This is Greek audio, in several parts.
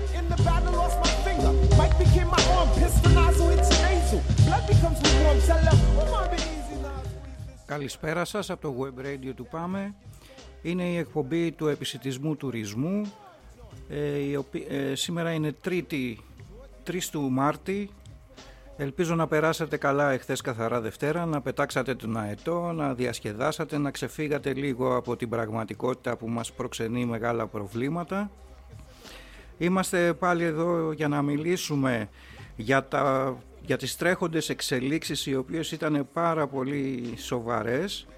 In the battle, lost my finger. Mike became my arm. Pistol nozzle hits your nasal. Blood becomes lukewarm. Tell them, easy now. Καλησπέρα σας από το Web Radio του ΠΑΜΕ. Είναι η εκπομπή του επισιτισμού τουρισμού. Σήμερα είναι Τρίτη 3 του Μάρτη. Ελπίζω να περάσατε καλά εχθές καθαρά Δευτέρα, να πετάξατε τον αετό, να διασκεδάσατε, να ξεφύγατε λίγο από την πραγματικότητα που μας προξενεί μεγάλα προβλήματα. Είμαστε πάλι εδώ για να μιλήσουμε για τις τρέχοντες εξελίξεις, οι οποίες ήταν πάρα πολύ σοβαρές.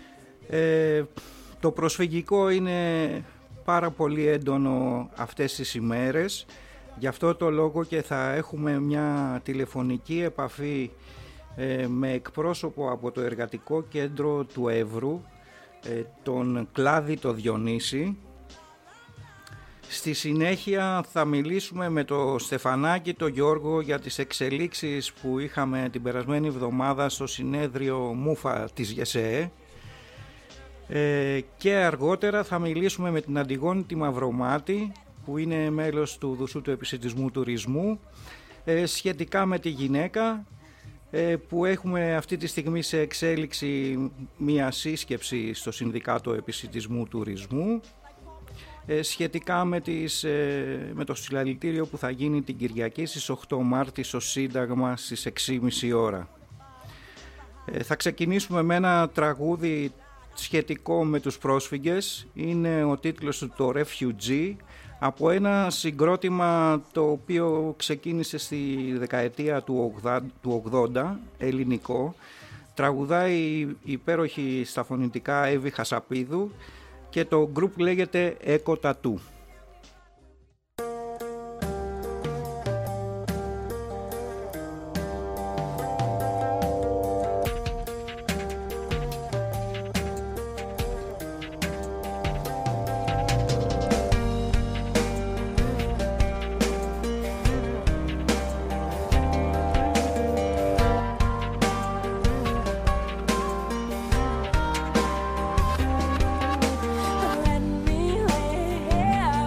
Το προσφυγικό είναι πάρα πολύ έντονο αυτές τις ημέρες. Γι' αυτό το λόγο και θα έχουμε μια τηλεφωνική επαφή με εκπρόσωπο από το Εργατικό Κέντρο του Εύρου, τον Κλάδη το Διονύση. Στη συνέχεια θα μιλήσουμε με το Στεφανάκη το Γιώργο για τις εξελίξεις που είχαμε την περασμένη εβδομάδα στο συνέδριο Μούφα της ΓΕΣΕΕ. Και αργότερα θα μιλήσουμε με την Αντιγόνη τη Μαυρομάτη, που είναι μέλος του Δουσού του Επισιτισμού Τουρισμού, σχετικά με τη γυναίκα, που έχουμε αυτή τη στιγμή σε εξέλιξη μια σύσκεψη στο Συνδικάτο Επισιτισμού Τουρισμού, σχετικά με το συλλαλητήριο που θα γίνει την Κυριακή στις 8 Μάρτη στο Σύνταγμα στις 6.30 ώρα. Θα ξεκινήσουμε με ένα τραγούδι σχετικό με τους πρόσφυγες. Είναι ο τίτλος του το Refugee, από ένα συγκρότημα το οποίο ξεκίνησε στη δεκαετία του 80, ελληνικό. Τραγουδάει η υπέροχη στα φωνητικά Εύη Χασαπίδου και το γκρουπ λέγεται Eco Tattoo. Let me lay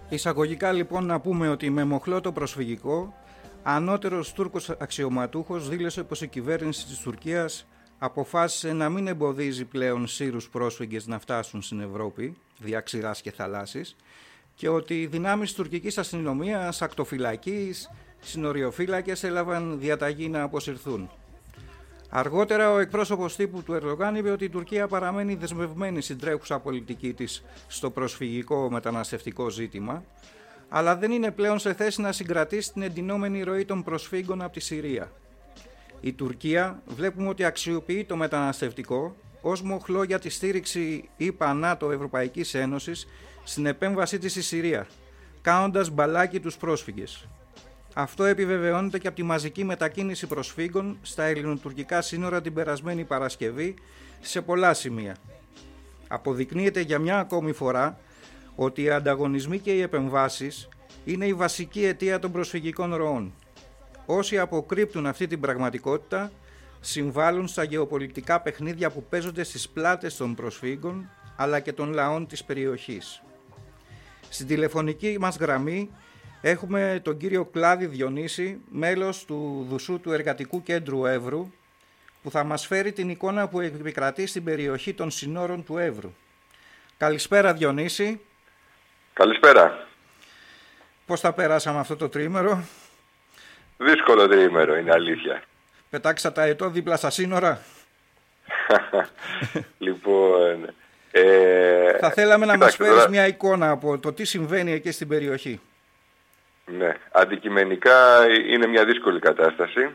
Εισαγωγικά λοιπόν να πούμε ότι με μοχλό το προσφυγικό, ανώτερος Τούρκος αξιωματούχος δήλωσε πως η κυβέρνηση της Τουρκίας αποφάσισε να μην εμποδίζει πλέον Σύρους πρόσφυγες να φτάσουν στην Ευρώπη, δια ξηράς και θαλάσσης, και ότι οι δυνάμεις τουρκικής αστυνομίας, ακτοφυλακής, συνοριοφύλακες έλαβαν διαταγή να αποσυρθούν. Αργότερα ο εκπρόσωπος τύπου του Ερντογάν είπε ότι η Τουρκία παραμένει δεσμευμένη στην τρέχουσα πολιτική της στο προσφυγικό μεταναστευτικό ζήτημα, αλλά δεν είναι πλέον σε θέση να συγκρατήσει την εντυνόμενη ροή των προσφύγων από τη Συρία. Η Τουρκία βλέπουμε ότι αξιοποιεί το μεταναστευτικό ως μοχλό για τη στήριξη ΗΠΑ, ΝΑΤΟ, Ευρωπαϊκής Ένωσης στην επέμβασή της στη Συρία, κάνοντας μπαλάκι τους πρόσφυγες. Αυτό επιβεβαιώνεται και από τη μαζική μετακίνηση προσφύγων στα ελληνοτουρκικά σύνορα την περασμένη Παρασκευή σε πολλά σημεία. Αποδεικνύεται για μια ακόμη φορά ότι οι ανταγωνισμοί και οι επεμβάσεις είναι η βασική αιτία των προσφυγικών ροών. Όσοι αποκρύπτουν αυτή την πραγματικότητα συμβάλλουν στα γεωπολιτικά παιχνίδια που παίζονται στις πλάτες των προσφύγων αλλά και των λαών της περιοχής. Στην τηλεφωνική μας γραμμή έχουμε τον κύριο Κλάδη Διονύση, μέλος του Δουσού του Εργατικού Κέντρου Εύρου, που θα μας φέρει την εικόνα που επικρατεί στην περιοχή των συνόρων του Εύρου. Καλησπέρα Διονύση. Καλησπέρα. Πώς θα περάσαμε αυτό το τρίμερο? Δύσκολο τρίμερο, είναι αλήθεια. Πετάξα τα ετώ δίπλα στα σύνορα. Λοιπόν... θα θέλαμε να μας φέρεις μια εικόνα από το τι συμβαίνει εκεί στην περιοχή. Ναι, αντικειμενικά είναι μια δύσκολη κατάσταση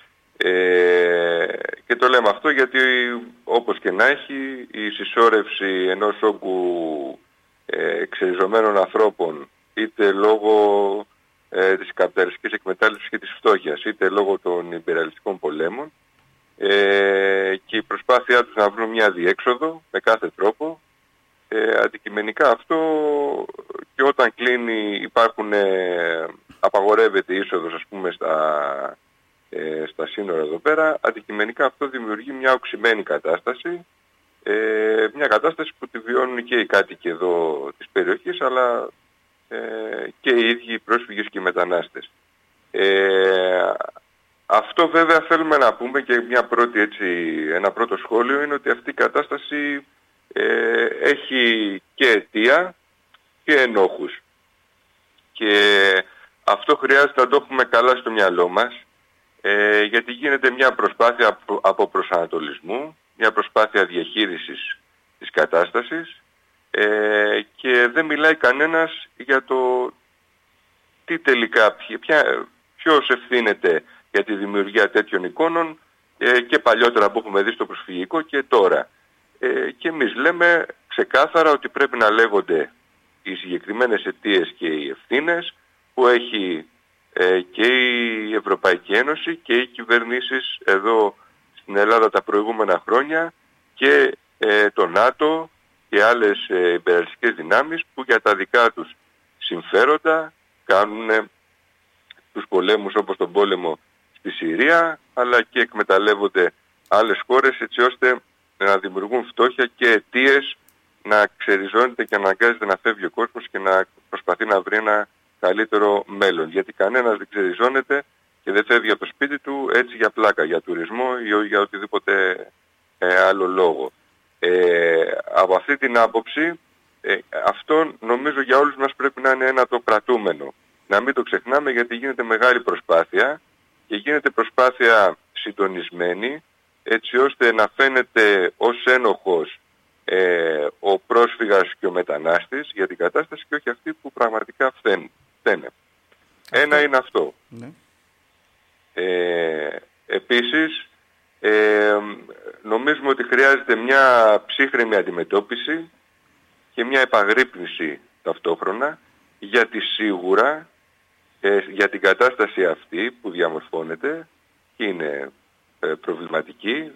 και το λέμε αυτό γιατί όπως και να έχει η συσσόρευση ενός όγκου εξεριζωμένων ανθρώπων είτε λόγω της καπιταλιστικής εκμετάλλευσης και της φτώχειας είτε λόγω των υπεραλιστικών πολέμων και η προσπάθειά τους να βρουν μια διέξοδο με κάθε τρόπο, αντικειμενικά αυτό και όταν κλείνει απαγορεύεται η είσοδος ας πούμε στα σύνορα εδώ πέρα, αντικειμενικά αυτό δημιουργεί μια οξυμένη κατάσταση, μια κατάσταση που τη βιώνουν και οι κάτοικοι εδώ της περιοχής αλλά και οι ίδιοι οι πρόσφυγες και οι μετανάστες. Αυτό βέβαια θέλουμε να πούμε και ένα πρώτο σχόλιο είναι ότι αυτή η κατάσταση έχει και αιτία και ενόχους. Και αυτό χρειάζεται να το έχουμε καλά στο μυαλό μας γιατί γίνεται μια προσπάθεια από προσανατολισμού, μια προσπάθεια διαχείρισης της κατάστασης και δεν μιλάει κανένας για το τι τελικά, ποιος ευθύνεται για τη δημιουργία τέτοιων εικόνων και παλιότερα που έχουμε δει στο προσφυγικό και τώρα. Και εμείς λέμε ξεκάθαρα ότι πρέπει να λέγονται οι συγκεκριμένες αιτίες και οι ευθύνες που έχει και η Ευρωπαϊκή Ένωση και οι κυβερνήσεις εδώ στην Ελλάδα τα προηγούμενα χρόνια και το ΝΑΤΟ και άλλες υπεραλιστικές δυνάμεις που για τα δικά τους συμφέροντα κάνουν τους πολέμους όπως τον πόλεμο στη Συρία αλλά και εκμεταλλεύονται άλλες χώρες έτσι ώστε να δημιουργούν φτώχεια και αιτίες να ξεριζώνεται και αναγκάζεται να φεύγει ο κόσμος και να προσπαθεί να βρει ένα καλύτερο μέλλον. Γιατί κανένας δεν ξεριζώνεται και δεν φεύγει από το σπίτι του έτσι για πλάκα, για τουρισμό ή για οτιδήποτε άλλο λόγο. Από αυτή την άποψη αυτό νομίζω για όλους μας πρέπει να είναι ένα το κρατούμενο. Να μην το ξεχνάμε γιατί γίνεται μεγάλη προσπάθεια και γίνεται προσπάθεια συντονισμένη έτσι ώστε να φαίνεται ως ένοχος ο πρόσφυγας και ο μετανάστης για την κατάσταση και όχι αυτοί που πραγματικά φταίνε. Ένα είναι αυτό. Ναι. Επίσης, νομίζουμε ότι χρειάζεται μια ψύχρεμη αντιμετώπιση και μια επαγρύπνηση ταυτόχρονα γιατί σίγουρα για την κατάσταση αυτή που διαμορφώνεται και είναι προβληματική,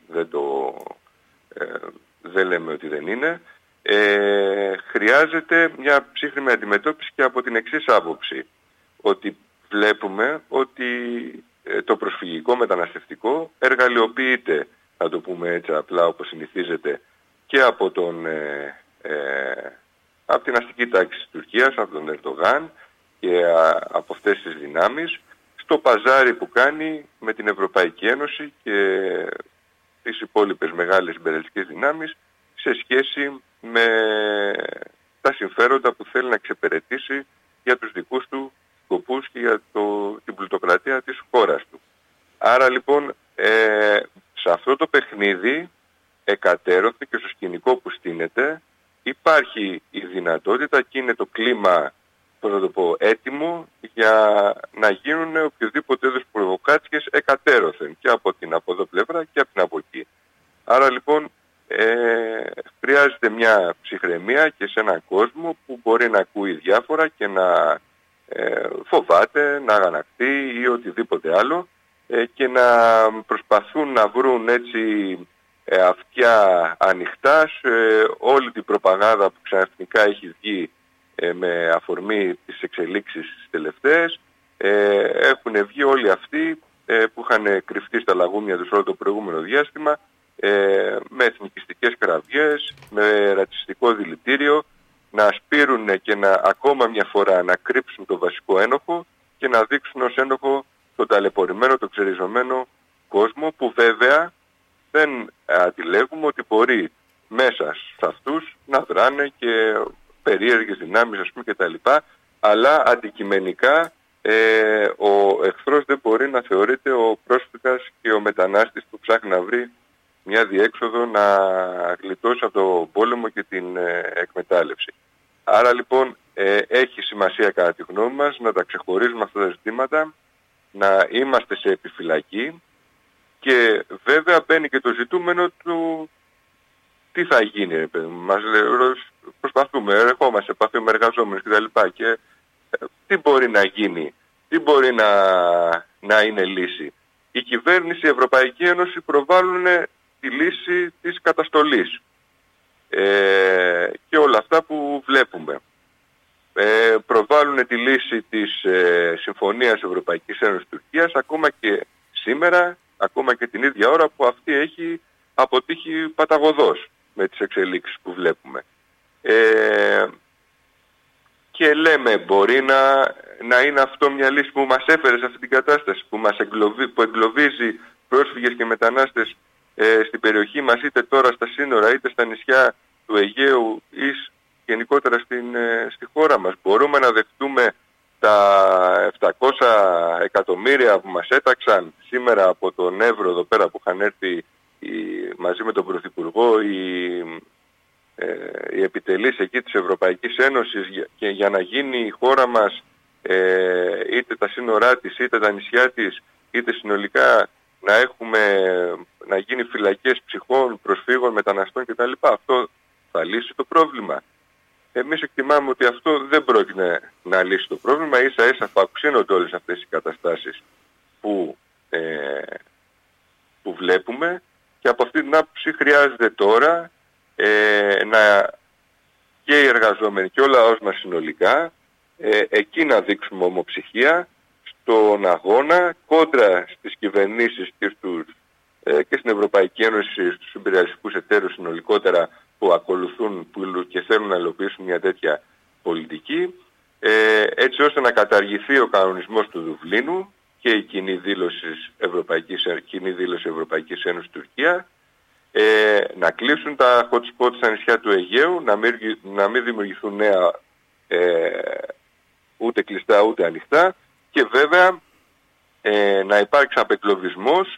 δεν λέμε ότι δεν είναι, χρειάζεται μια ψύχρεμη αντιμετώπιση και από την εξής άποψη, ότι βλέπουμε ότι το προσφυγικό μεταναστευτικό εργαλειοποιείται, να το πούμε έτσι απλά όπως συνηθίζεται, και από τον από την αστική τάξη της Τουρκίας, από τον Ερντογάν και από αυτές τις δυνάμεις, στο παζάρι που κάνει με την Ευρωπαϊκή Ένωση και τις υπόλοιπες μεγάλες ιμπεριαλιστικές δυνάμεις σε σχέση με τα συμφέροντα που θέλει να εξυπηρετήσει για τους δικούς του σκοπούς και για την πλουτοκρατία της χώρας του. Άρα λοιπόν σε αυτό το παιχνίδι εκατέρωθεν και στο σκηνικό που στείνεται υπάρχει η δυνατότητα και είναι το κλίμα, πώς να το πω, έτοιμο για να γίνουν οποιοδήποτε είδους προβοκάτσιες εκατέρωθεν και από την από εδώ πλευρά και από την από εκεί. Άρα λοιπόν χρειάζεται μια ψυχραιμία και σε έναν κόσμο που μπορεί να ακούει διάφορα και να φοβάται, να αγανακτεί ή οτιδήποτε άλλο και να προσπαθούν να βρουν έτσι αυτιά ανοιχτά σε όλη την προπαγάνδα που ξαφνικά έχει βγει με αφορμή τις εξελίξεις τις τελευταίες. Έχουν βγει όλοι αυτοί που είχαν κρυφτεί στα λαγούμια τους όλο το προηγούμενο διάστημα με εθνικιστικές κραυγές, με ρατσιστικό δηλητήριο, να σπείρουν και να ακόμα μια φορά να κρύψουν το βασικό ένοχο και να δείξουν ως ένοχο τον ταλαιπωρημένο, τον ξεριζωμένο κόσμο, που βέβαια δεν αντιλέγουμε ότι μπορεί μέσα σε αυτούς να δράνε και περίεργες δυνάμεις, ας πούμε, κτλ. Αλλά αντικειμενικά ο εχθρός δεν μπορεί να θεωρείται ο πρόσφυγας και ο μετανάστης που ψάχνει να βρει μια διέξοδο να γλιτώσει από το πόλεμο και την εκμετάλλευση. Άρα λοιπόν έχει σημασία κατά τη γνώμη μας να τα ξεχωρίζουμε αυτά τα ζητήματα, να είμαστε σε επιφυλακή και βέβαια μπαίνει και το ζητούμενο του τι θα γίνει. Μας προσπαθούμε, ερχόμαστε σε επαφή με εργαζόμενους κτλ. Και τι μπορεί να γίνει, τι μπορεί να είναι λύση. Η κυβέρνηση, η Ευρωπαϊκή Ένωση προβάλλουν τη λύση της καταστολής και όλα αυτά που βλέπουμε. Προβάλλουν τη λύση της Συμφωνίας Ευρωπαϊκής Ένωσης Τουρκίας ακόμα και σήμερα, ακόμα και την ίδια ώρα που αυτή έχει αποτύχει παταγωδώς με τις εξελίξεις που βλέπουμε. Και λέμε μπορεί να είναι αυτό μια λύση που μας έφερε σε αυτή την κατάσταση, που εγκλωβίζει πρόσφυγες και μετανάστες στην περιοχή μας, είτε τώρα στα σύνορα είτε στα νησιά του Αιγαίου ή γενικότερα στη χώρα μας. Μπορούμε να δεχτούμε τα 700 εκατομμύρια που μας έταξαν σήμερα από τον Εύρο εδώ πέρα που είχαν έρθει μαζί με τον Πρωθυπουργό οι επιτελείς εκεί της Ευρωπαϊκής Ένωσης και για να γίνει η χώρα μας είτε τα σύνορά της είτε τα νησιά της είτε συνολικά να γίνει φυλακές ψυχών, προσφύγων, μεταναστών κτλ. Αυτό θα λύσει το πρόβλημα? Εμείς εκτιμάμε ότι αυτό δεν πρόκειται να λύσει το πρόβλημα. Ίσα ίσα θα οξύνονται όλες αυτές οι καταστάσεις που βλέπουμε και από αυτή την άποψη χρειάζεται τώρα και οι εργαζόμενοι και ο λαός μας συνολικά εκεί να δείξουμε ομοψυχία στον αγώνα κόντρα στις κυβερνήσεις και στην Ευρωπαϊκή Ένωση, στους ιμπεριαλιστικούς εταίρους συνολικότερα που ακολουθούν και θέλουν να υλοποιήσουν μια τέτοια πολιτική, έτσι ώστε να καταργηθεί ο κανονισμός του Δουβλίνου και η κοινή δήλωση Ευρωπαϊκής Ένωσης Τουρκία, να κλείσουν τα hot spots στα νησιά του Αιγαίου, να μην δημιουργηθούν νέα ούτε κλειστά ούτε ανοιχτά και βέβαια να υπάρξει απεκλωβισμός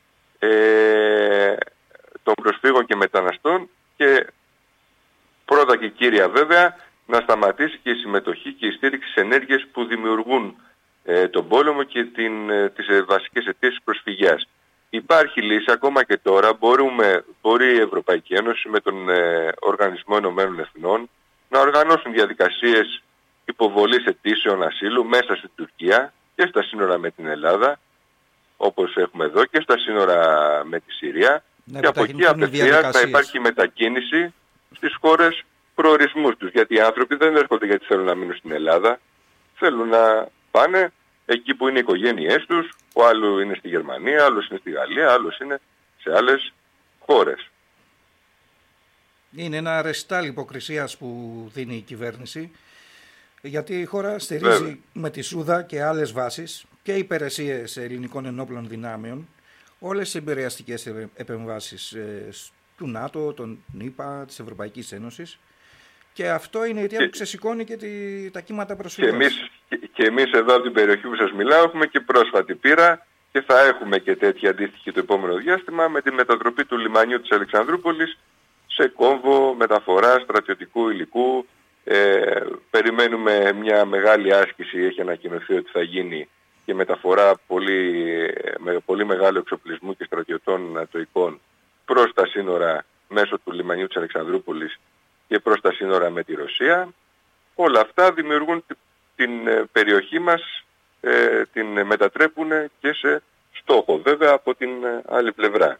των προσφύγων και μεταναστών και πρώτα και κύρια βέβαια να σταματήσει και η συμμετοχή και η στήριξη σε ενέργειες που δημιουργούν τον πόλεμο και τις βασικές αιτίες προσφυγιάς. Υπάρχει λύση ακόμα και τώρα, μπορεί η Ευρωπαϊκή Ένωση με τον Οργανισμό Ηνωμένων Εθνών να οργανώσουν διαδικασίες υποβολής αιτήσεων ασύλου μέσα στην Τουρκία και στα σύνορα με την Ελλάδα, όπως έχουμε εδώ, και στα σύνορα με τη Συρία, και από εκεί απευθείας θα υπάρχει μετακίνηση στις χώρες προορισμούς τους. Γιατί οι άνθρωποι δεν έρχονται γιατί θέλουν να μείνουν στην Ελλάδα, θέλουν να πάνε εκεί που είναι οι οικογένειές τους, ο άλλος είναι στη Γερμανία, άλλος είναι στη Γαλλία, άλλος είναι σε άλλες χώρες. Είναι ένα ρεστάλ υποκρισίας που δίνει η κυβέρνηση, γιατί η χώρα στηρίζει με τη Σούδα και άλλες βάσεις και υπηρεσίες ελληνικών ενόπλων δυνάμεων όλες τις εμπειριαστικές επεμβάσεις του ΝΑΤΟ, των ΗΠΑ, της Ευρωπαϊκής Ένωσης, και αυτό είναι η αιτία που ξεσηκώνει και τα κύματα προσφυγών. Και εμείς εδώ από την περιοχή που σας μιλάω έχουμε και πρόσφατη πείρα και θα έχουμε και τέτοια αντίστοιχη το επόμενο διάστημα με τη μετατροπή του λιμανιού της Αλεξανδρούπολης σε κόμβο μεταφορά στρατιωτικού υλικού. Περιμένουμε μια μεγάλη άσκηση, έχει ανακοινωθεί ότι θα γίνει, και μεταφορά με πολύ μεγάλο εξοπλισμού και στρατιωτών νατοικών προς τα σύνορα μέσω του λιμανιού της Αλεξανδρούπολης και προς τα σύνορα με τη Ρωσία. Όλα αυτά δημιουργούν την περιοχή μας, την μετατρέπουν και σε στόχο, βέβαια, από την άλλη πλευρά.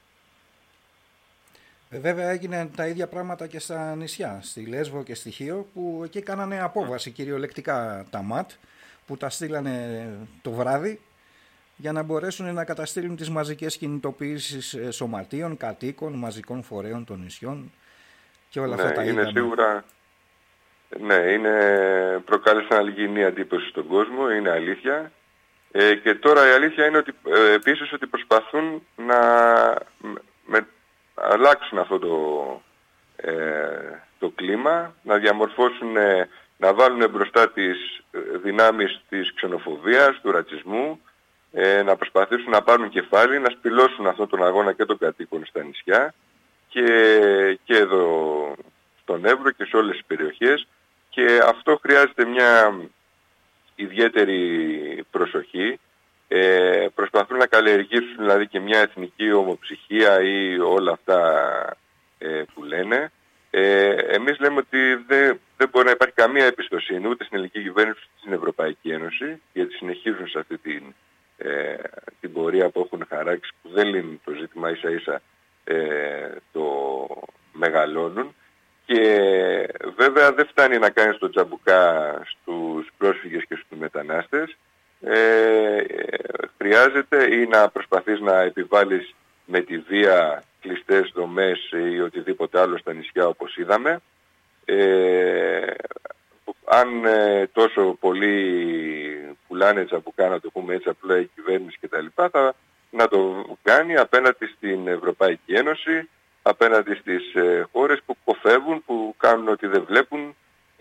Βέβαια έγιναν τα ίδια πράγματα και στα νησιά, στη Λέσβο και στη Χίο, που εκεί κάνανε απόβαση κυριολεκτικά τα ΜΑΤ, που τα στείλανε το βράδυ για να μπορέσουν να καταστήλουν τις μαζικές κινητοποιήσεις σωματείων, κατοίκων, μαζικών φορέων των νησιών και όλα αυτά τα είδαμε. Σίγουρα, προκάλεσαν αλγινή εντύπωση στον κόσμο, είναι αλήθεια. Και τώρα η αλήθεια είναι ότι επίσης ότι προσπαθούν να αλλάξουν αυτό το κλίμα, να διαμορφώσουν, να βάλουν μπροστά τις δυνάμεις της ξενοφοβίας, του ρατσισμού, να προσπαθήσουν να πάρουν κεφάλι, να σπηλώσουν αυτόν τον αγώνα και των κατοίκων στα νησιά και εδώ στον Εύρο και σε όλες τις περιοχές, και αυτό χρειάζεται μια ιδιαίτερη προσοχή. Προσπαθούν να καλλιεργήσουν δηλαδή και μια εθνική ομοψυχία ή όλα αυτά που λένε. Εμείς λέμε ότι δεν μπορεί να υπάρχει καμία εμπιστοσύνη ούτε στην ελληνική κυβέρνηση ούτε στην Ευρωπαϊκή Ένωση, γιατί συνεχίζουν σε αυτή την πορεία που έχουν χαράξει, που δεν λύνουν το ζήτημα, ίσα ίσα το μεγαλώνουν. Και βέβαια δεν φτάνει να κάνεις το τζαμπουκά στους πρόσφυγες και στους μετανάστες. Χρειάζεται ή να προσπαθείς να επιβάλλεις με τη βία κλειστές δομές ή οτιδήποτε άλλο στα νησιά όπως είδαμε. Αν τόσο πολύ πουλάνε τζαμπουκά, να το πούμε έτσι απλά, η κυβέρνηση κτλ., θα να το κάνει απέναντι στην Ευρωπαϊκή Ένωση, απέναντι στις χώρες που κοφεύουν, που κάνουν ότι δεν βλέπουν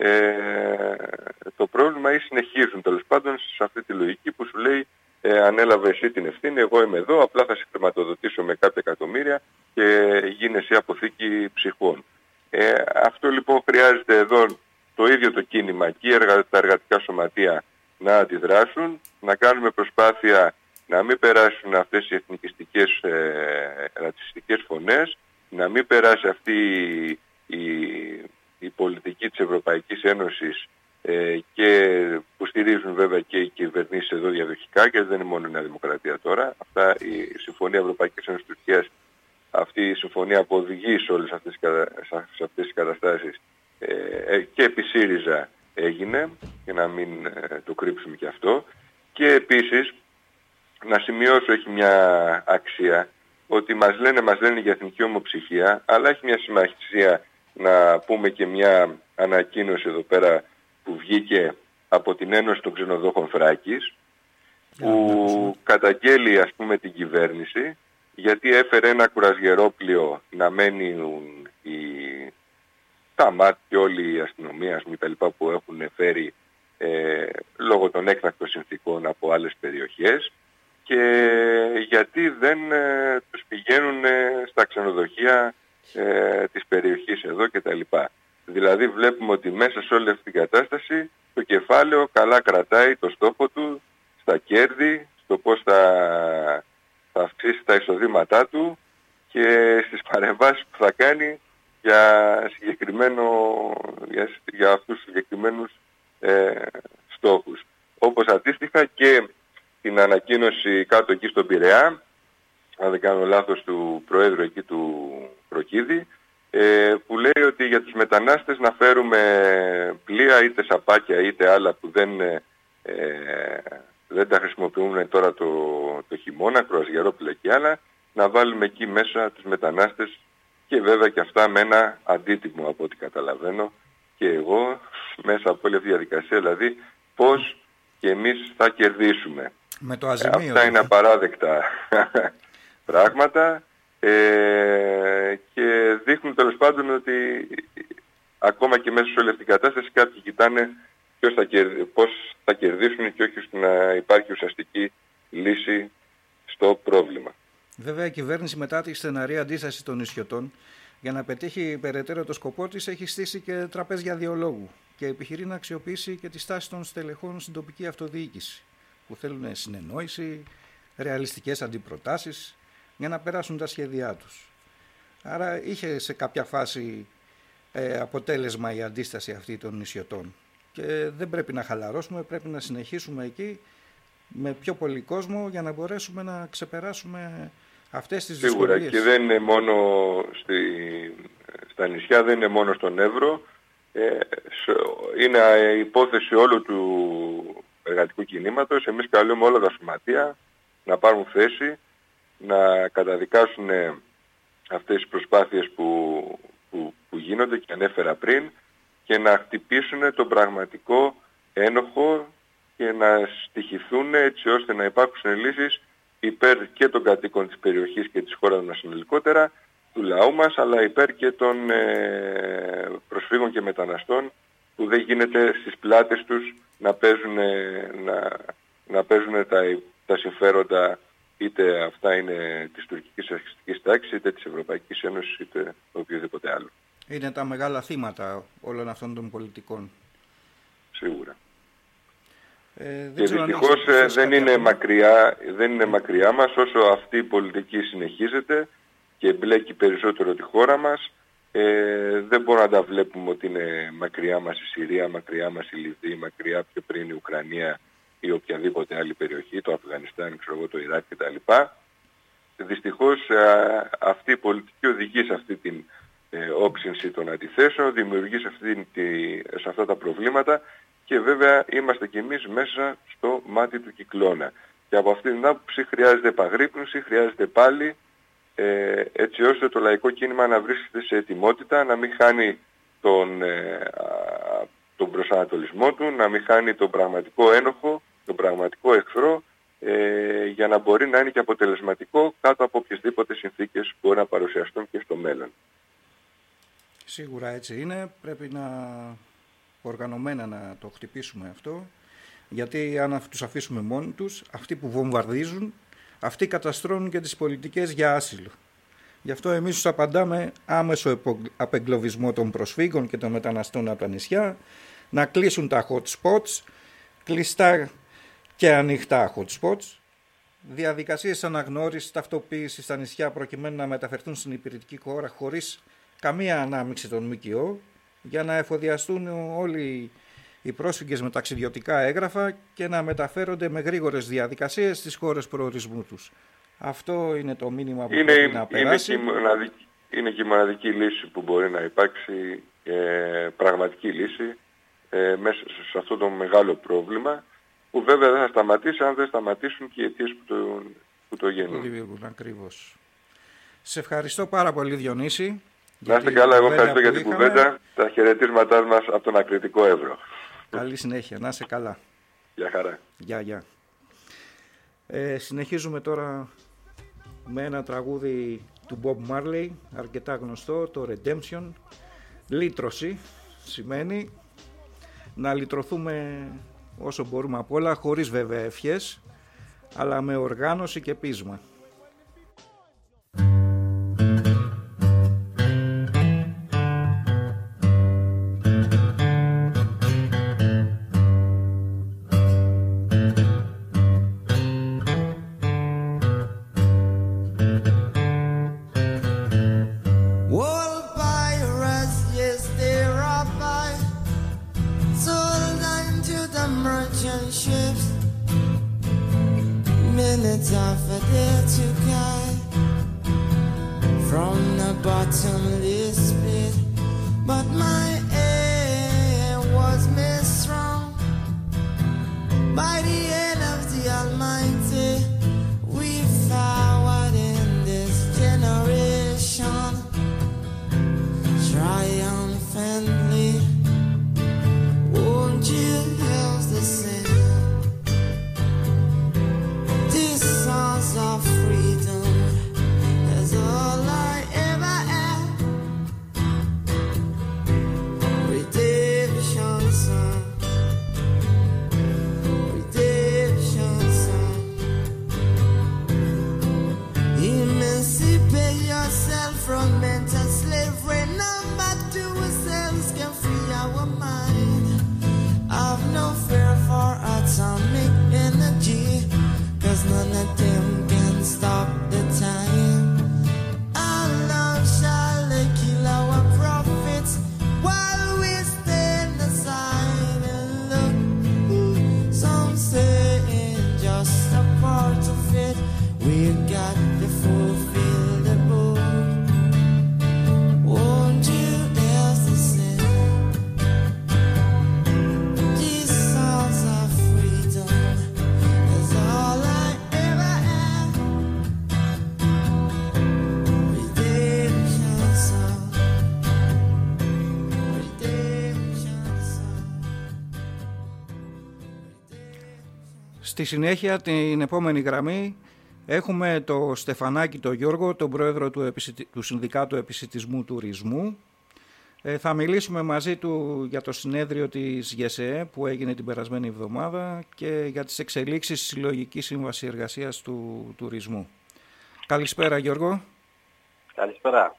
το πρόβλημα ή συνεχίζουν τέλος πάντων σε αυτή τη λογική που σου λέει ανέλαβε εσύ την ευθύνη, εγώ είμαι εδώ, απλά θα σε χρηματοδοτήσω με κάποια εκατομμύρια και γίνεσαι αποθήκη ψυχών. Αυτό λοιπόν χρειάζεται εδώ το ίδιο το κίνημα και τα εργατικά σωματεία να αντιδράσουν, να κάνουμε προσπάθεια να μην περάσουν αυτές οι εθνικιστικές ρατσιστικές φωνές, να μην περάσει αυτή η πολιτική της Ευρωπαϊκής Ένωσης και που στηρίζουν βέβαια και οι κυβερνήσεις εδώ διαδοχικά, και δεν είναι μόνο η Νέα Δημοκρατία τώρα. Αυτά, η Συμφωνία Ευρωπαϊκής Ένωσης Τουρκίας, αυτή η συμφωνία που οδηγεί σε όλες αυτές τις καταστάσεις και επί ΣΥΡΙΖΑ έγινε, για να μην το κρύψουμε και αυτό. Και επίσης να σημειώσω, έχει μια αξία, ότι μας λένε για εθνική ομοψυχία, αλλά έχει μια σημασία να πούμε και μια ανακοίνωση εδώ πέρα που βγήκε από την Ένωση των Ξενοδόχων Θράκης, που καταγγέλει ας πούμε την κυβέρνηση, γιατί έφερε ένα κουρασγερόπλοιο να μένουν τα ΜΑΤ και όλη η αστυνομία τα λοιπά που έχουν φέρει λόγω των έκτακτων συνθήκων από άλλες περιοχές, και γιατί δεν τους πηγαίνουν στα ξενοδοχεία της περιοχής εδώ κτλ. Δηλαδή βλέπουμε ότι μέσα σε όλη αυτή την κατάσταση το κεφάλαιο καλά κρατάει το στόχο του στα κέρδη, στο πώς θα αυξήσει τα εισοδήματά του και στις παρεμβάσεις που θα κάνει για αυτούς τους συγκεκριμένους στόχους. Όπως αντίστοιχα και την ανακοίνωση κάτω εκεί στον Πειραιά, αν δεν κάνω λάθος, του Προέδρου εκεί του Προκίδη, που λέει ότι για τους μετανάστες να φέρουμε πλοία είτε σαπάκια είτε άλλα που δεν τα χρησιμοποιούν τώρα το χειμώνα, κρουαζιερόπλοια και άλλα, να βάλουμε εκεί μέσα τους μετανάστες και βέβαια και αυτά με ένα αντίτιμο από ό,τι καταλαβαίνω και εγώ μέσα από όλη αυτή τη διαδικασία, δηλαδή πώς και εμείς θα κερδίσουμε. Με το αζημίο. Αυτά είναι απαράδεκτα πράγματα και δείχνουν τέλος πάντων ότι ακόμα και μέσα σε όλη αυτή την κατάσταση κάποιοι κοιτάνε πώς θα κερδίσουν και όχι ώστε να υπάρχει ουσιαστική λύση στο πρόβλημα. Βέβαια η κυβέρνηση μετά τη στεναρή αντίσταση των νησιωτών για να πετύχει περαιτέρω το σκοπό της έχει στήσει και τραπέζια διαλόγου και επιχειρεί να αξιοποιήσει και τη στάση των στελεχών στην τοπική αυτοδιοίκηση που θέλουν συνεννόηση, ρεαλιστικές αντιπροτάσεις για να περάσουν τα σχέδιά τους. Άρα είχε σε κάποια φάση αποτέλεσμα η αντίσταση αυτή των νησιωτών και δεν πρέπει να χαλαρώσουμε, πρέπει να συνεχίσουμε εκεί με πιο πολύ κόσμο για να μπορέσουμε να ξεπεράσουμε αυτές τις δυσκολίες. Σίγουρα, και δεν είναι μόνο στα νησιά, δεν είναι μόνο στον Εύρο, είναι υπόθεση όλου του εργατικού κινήματος. Εμείς καλούμε όλα τα σωματεία να πάρουν θέση, να καταδικάσουν αυτές τις προσπάθειες που γίνονται και ανέφερα πριν και να χτυπήσουν τον πραγματικό ένοχο και να στοιχηθούν έτσι ώστε να υπάρξουν λύσεις υπέρ και των κατοίκων της περιοχής και της χώρας μας συνολικότερα, του λαού μας, αλλά υπέρ και των προσφύγων και μεταναστών που δεν γίνεται στις πλάτες τους να παίζουν τα συμφέροντα, είτε αυτά είναι της τουρκικής αρχιστικής τάξης, είτε της Ευρωπαϊκής Ένωσης, είτε οποιοδήποτε άλλο. Είναι τα μεγάλα θύματα όλων αυτών των πολιτικών. Σίγουρα. Και δυστυχώς δεν είναι μακριά μας όσο αυτή η πολιτική συνεχίζεται και μπλέκει περισσότερο τη χώρα μας. Δεν μπορούμε να τα βλέπουμε ότι είναι μακριά μας η Συρία, μακριά μας η Λιβύη, μακριά πιο πριν η Ουκρανία ή οποιαδήποτε άλλη περιοχή, το Αφγανιστάν, το Ιράκ κτλ. Δυστυχώς αυτή η πολιτική οδηγεί σε αυτή την όψυνση των αντιθέσεων, δημιουργεί σε αυτά τα προβλήματα και βέβαια είμαστε κι εμείς μέσα στο μάτι του κυκλώνα. Και από αυτή την άποψη χρειάζεται επαγρύπνηση, χρειάζεται πάλι έτσι ώστε το λαϊκό κίνημα να βρίσκεται σε ετοιμότητα, να μην χάνει τον προσανατολισμό του, να μην χάνει τον πραγματικό ένοχο, τον πραγματικό εχθρό, για να μπορεί να είναι και αποτελεσματικό κάτω από οποιασδήποτε συνθήκες μπορεί να παρουσιαστούν και στο μέλλον. Σίγουρα έτσι είναι, πρέπει να οργανωμένα να το χτυπήσουμε αυτό, γιατί αν τους αφήσουμε μόνοι τους, αυτοί που βομβαρδίζουν, αυτοί καταστρώνουν και τις πολιτικές για άσυλο. Γι' αυτό εμείς τους απαντάμε άμεσο απεγκλωβισμό των προσφύγων και των μεταναστών από τα νησιά, να κλείσουν τα hot spots, κλειστά και ανοιχτά hot spots, διαδικασίες αναγνώρισης, ταυτοποίησης στα νησιά προκειμένου να μεταφερθούν στην υπηρετική χώρα χωρίς καμία ανάμειξη των ΜΚΟ, για να εφοδιαστούν όλοι οι πρόσφυγες με ταξιδιωτικά έγγραφα και να μεταφέρονται με γρήγορες διαδικασίες στις χώρες προορισμού τους. Αυτό είναι το μήνυμα που πρέπει να περάσει. Είναι και η μοναδική λύση που μπορεί να υπάρξει, πραγματική λύση, μέσα σε αυτό το μεγάλο πρόβλημα, που βέβαια δεν θα σταματήσει αν δεν σταματήσουν και οι αιτίες που το γεννούν. Ακριβώς. Σε ευχαριστώ πάρα πολύ, Διονύση. Να είστε καλά, εγώ ευχαριστώ για την κουβέντα. Τα χαιρετίσματά μας από τον ακριτικό Εύρο. Καλή συνέχεια, να είστε καλά. Γεια χαρά. Γεια. Συνεχίζουμε τώρα με ένα τραγούδι του Bob Marley, αρκετά γνωστό, το Redemption. Λύτρωση σημαίνει να λυτρωθούμε όσο μπορούμε απ' όλα, χωρίς βέβαια ευχές, αλλά με οργάνωση και πείσμα. Στη συνέχεια, την επόμενη γραμμή, έχουμε το Στεφανάκη τον Γιώργο, τον πρόεδρο του Συνδικάτου Επισιτισμού Τουρισμού. Θα μιλήσουμε μαζί του για το συνέδριο της ΓΕΣΕΕ που έγινε την περασμένη εβδομάδα και για τις εξελίξεις στη Συλλογική Σύμβαση Εργασίας του Τουρισμού. Καλησπέρα Γιώργο. Καλησπέρα.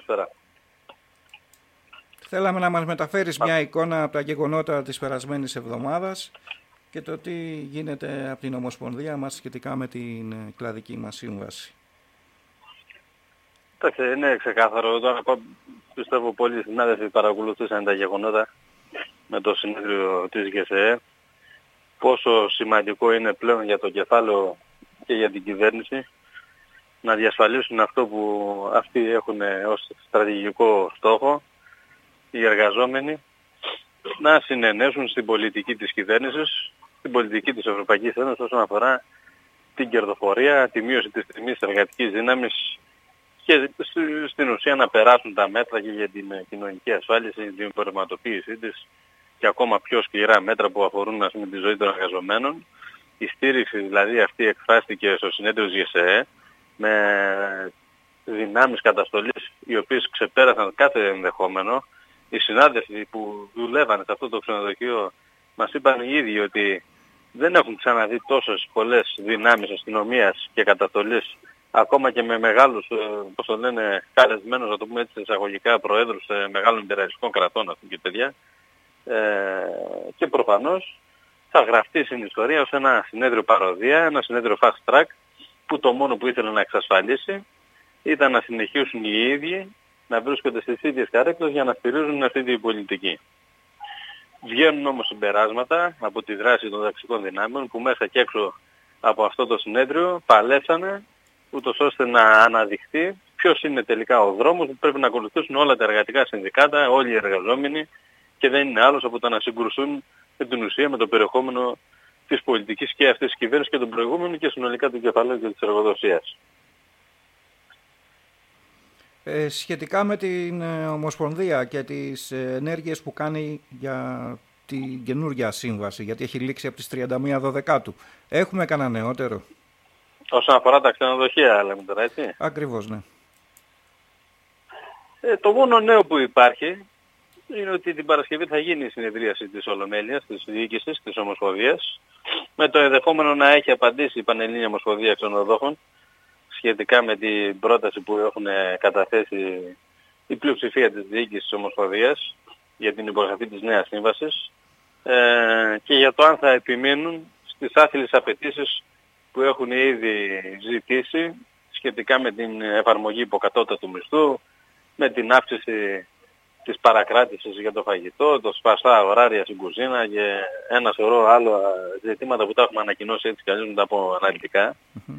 Θέλαμε να μας μεταφέρεις μια εικόνα από τα γεγονότα της περασμένης εβδομάδας και το τι γίνεται από την Ομοσπονδία μας σχετικά με την κλαδική μας σύμβαση. Εντάξει, είναι ξεκάθαρο. Τώρα πιστεύω πολλοί συνάδελφοι παρακολουθήσαν τα γεγονότα με το συνέδριο της ΓΕΣΕΕ. Πόσο σημαντικό είναι πλέον για το κεφάλαιο και για την κυβέρνηση να διασφαλίσουν αυτό που αυτοί έχουν ως στρατηγικό στόχο, οι εργαζόμενοι, να συνενέσουν στην πολιτική της κυβέρνησης, στην πολιτική της Ευρωπαϊκής Ένωσης όσον αφορά την κερδοφορία, τη μείωση της τιμής εργατικής δύναμης και στην ουσία να περάσουν τα μέτρα και για την κοινωνική ασφάλιση, την εμπορευματοποίησή της και ακόμα πιο σκληρά μέτρα που αφορούν τη ζωή των εργαζομένων. Η στήριξη δηλαδή αυτή εκφράστηκε στο συνέδριο της ΓΕΣΕΕ με δυνάμεις καταστολής οι οποίες ξεπέρασαν κάθε ενδεχόμενο. Οι συνάδελφοι που δουλεύαν σε αυτό το ξενοδοχείο μας είπαν οι ίδιοι ότι δεν έχουν ξαναδεί τόσες πολλές δυνάμεις αστυνομίας και καταστολής, ακόμα και με μεγάλους, πώς το λένε, καλεσμένους, να το πούμε έτσι εισαγωγικά, προέδρους μεγάλων υπεραλιστικών κρατών, αυτού και παιδιά. Και προφανώς θα γραφτεί στην ιστορία ως ένα συνέδριο παροδία, ένα συνέδριο fast track, που το μόνο που ήθελε να εξασφαλίσει ήταν να συνεχίσουν οι ίδιοι να βρίσκονται στις ίδιες καρέκλες για να στηρίζουν αυτή την πολιτική. Βγαίνουν όμως συμπεράσματα από τη δράση των ταξικών δυνάμεων που μέσα και έξω από αυτό το συνέδριο παλέψανε ούτως ώστε να αναδειχθεί ποιος είναι τελικά ο δρόμος που πρέπει να ακολουθήσουν όλα τα εργατικά συνδικάτα, όλοι οι εργαζόμενοι, και δεν είναι άλλος από το να συγκρουσούν με την ουσία, με το περιεχόμενο της πολιτικής και αυτής της κυβέρνησης και των προηγούμενων και συνολικά του κεφαλαίου και της εργοδοσίας. Σχετικά με την Ομοσπονδία και τις ενέργειες που κάνει για την καινούργια σύμβαση, γιατί έχει λήξει από τις 31 Δεκάτου, έχουμε κανένα νεότερο? Όσον αφορά τα ξενοδοχεία λέμε τώρα, έτσι. Ακριβώς, ναι. Το μόνο νέο που υπάρχει είναι ότι την Παρασκευή θα γίνει η συνεδρίαση της Ολομέλειας, της διοίκησης, της Ομοσπονδίας, με το ενδεχόμενο να έχει απαντήσει η Πανελλήνια Ομοσπονδία Ξενοδόχων σχετικά με την πρόταση που έχουν καταθέσει η πλειοψηφία της διοίκησης της Ομοσπονδίας για την υπογραφή της νέας σύμβασης και για το αν θα επιμείνουν στις άθλιες απαιτήσεις που έχουν ήδη ζητήσει σχετικά με την εφαρμογή υποκατώτατου μισθού, με την αύξηση της παρακράτησης για το φαγητό, το σπαστά ωράρια στην κουζίνα και ένα σωρό άλλα ζητήματα που τα έχουμε ανακοινώσει έτσι κι αλλιώς μετά από αναλυτικά.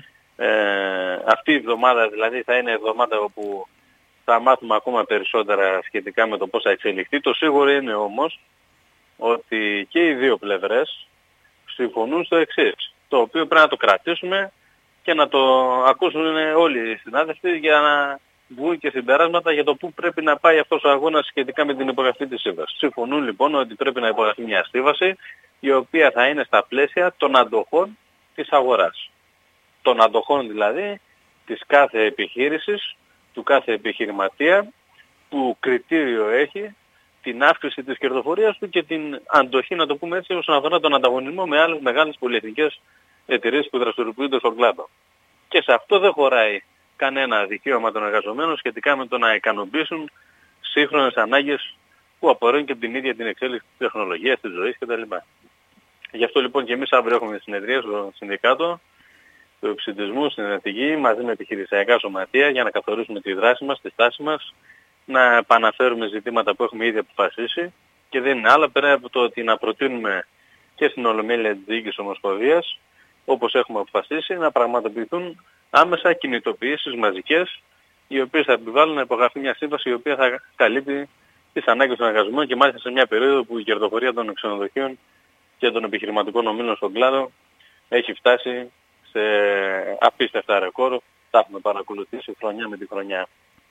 Αυτή η εβδομάδα δηλαδή θα είναι εβδομάδα όπου θα μάθουμε ακόμα περισσότερα σχετικά με το πώς θα εξελιχθεί. Το σίγουρο είναι όμως ότι και οι δύο πλευρές συμφωνούν στο εξής, το οποίο πρέπει να το κρατήσουμε και να το ακούσουν όλοι οι συνάδελφοι για να βγουν και συμπεράσματα για το πού πρέπει να πάει αυτός ο αγώνας σχετικά με την υπογραφή της σύμβασης. Συμφωνούν λοιπόν ότι πρέπει να υπογραφεί μια σύμβαση η οποία θα είναι στα πλαίσια των αντοχών της αγοράς. Των αντοχών δηλαδή της κάθε επιχείρησης, του κάθε επιχειρηματία που κριτήριο έχει την αύξηση της κερδοφορίας του και την αντοχή, να το πούμε έτσι, όσον αφορά τον ανταγωνισμό με άλλες μεγάλες πολυεθνικές εταιρείες που δραστηριοποιούνται στον κλάδο. Και σε αυτό δεν χωράει κανένα δικαίωμα των εργαζομένων σχετικά με το να ικανοποιήσουν σύγχρονες ανάγκες που απορρέουν και από την ίδια την εξέλιξη της τεχνολογίας, της ζωής κτλ. Γι' αυτό λοιπόν και εμείς αύριο έχουμε συνεδρία στο Συνδικάτο του Επισιτισμού στην Εθνική μαζί με επιχειρησιακά σωματεία για να καθορίσουμε τη δράση μας, τη στάση μας, να επαναφέρουμε ζητήματα που έχουμε ήδη αποφασίσει και δεν είναι άλλα πέρα από το ότι να προτείνουμε και στην Ολομέλεια της Διοίκησης Ομοσπονδίας, όπως έχουμε αποφασίσει, να πραγματοποιηθούν άμεσα κινητοποιήσεις μαζικές, οι οποίες θα επιβάλλουν να υπογραφεί μια σύμβαση η οποία θα καλύπτει τις ανάγκες των εργαζομένων και μάλιστα σε μια περίοδο που η κερδοφορία των ξενοδοχείων και των επιχειρηματικών ομίλων στον κλάδο έχει φτάσει σε απίστευτα ρεκόρ. Τα έχουμε παρακολουθήσει χρονιά με τη χρονιά.